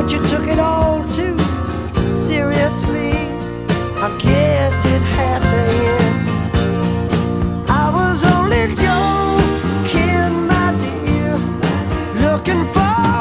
but you took it all too seriously. I guess it had to end. I was only joking, my dear, looking for